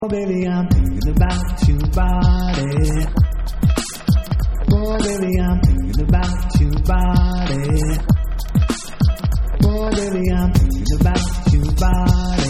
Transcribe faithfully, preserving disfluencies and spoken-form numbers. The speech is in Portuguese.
Oh baby, I'm thinking about your body. Oh baby, I'm thinking about your body. Oh baby, I'm thinking about your body.